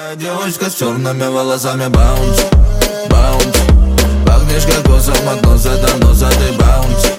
Девочка с черными волосами, баунти, баунти. Пахнешь как косом от носа до носа, ты баунти.